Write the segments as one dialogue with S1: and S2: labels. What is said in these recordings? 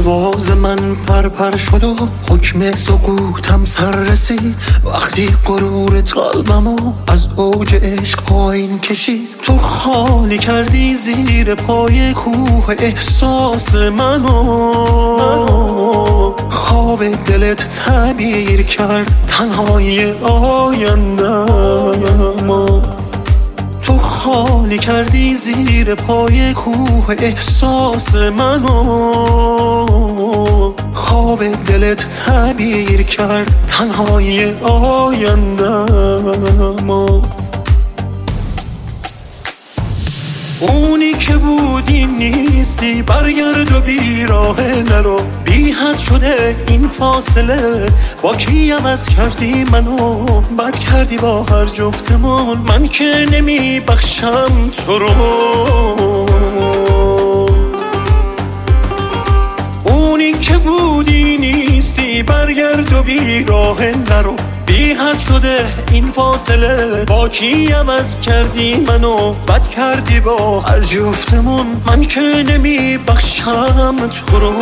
S1: پرواز من پر شد و حکم سکوتم سر رسید وقتی غرورت قلبمو از اوج عشق پایین کشید. تو خالی کردی زیر پای کوه احساس منو، خواب دلت تعبیر کرد تنهای آینده‌مو. تو خالی کردی زیر پای کوه احساس منو، خواب دلت تعبیر کرد تنهای آینده‌مو. اونی که بودی نیستی، برگرد و بیراه نرو. بی حد شده این فاصله، با کی عوض کردی منو؟ بد کردی با هر جفتمون، من که نمی بخشم تو رو. اونی که بودی نیستی، برگرد و بیراه نرو. بی حد شده این فاصله، با کی عوض کردی منو؟ بد کردی با هر جفتمون، من که نمی بخشم تو رو.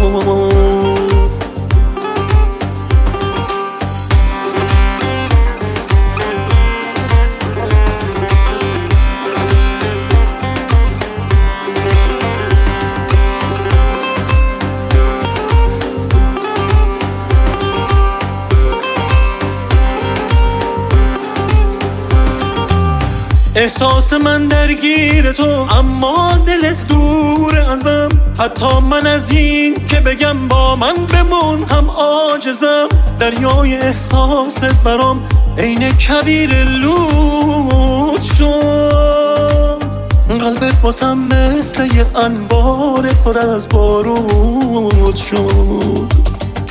S1: احساس من درگیر تو، اما دلت دور ازم. حتی من از این که بگم با من بمون هم عاجزم. دریای احساست برام عین کویر لود شد. قلبت واسم مثل یه انبار پر از بارود شد.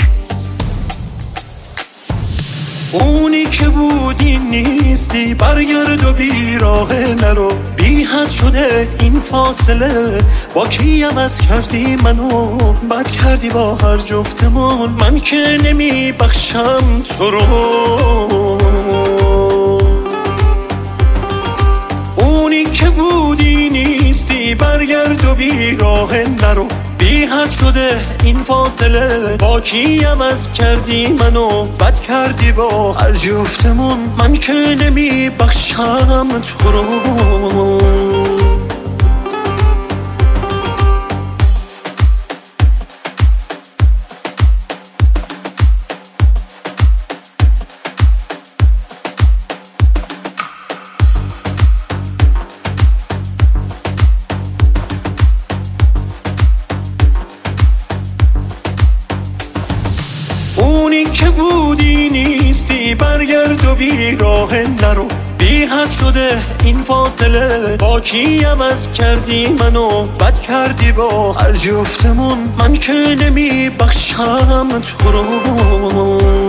S1: اونی که بودی نیستی، برگرد و بیراه نرو. بی حد شده این فاصله، با کی عوض کردی منو؟ بد کردی با هر جفتمون، من که نمی بخشم تو رو. اونی که بودی نیستی، برگرد و بیراه نرو. بی حد شده این فاصله، با کی عوض کردی منو؟ بد کردی با هر جفتمون، من که نمی بخشم تو رو. اونی که بودی نیستی، برگرد و بیراه نرو. بی حد شده این فاصله، با کی عوض کردی منو؟ بد کردی با هر جفتمون، من که نمی بخشم تو رو.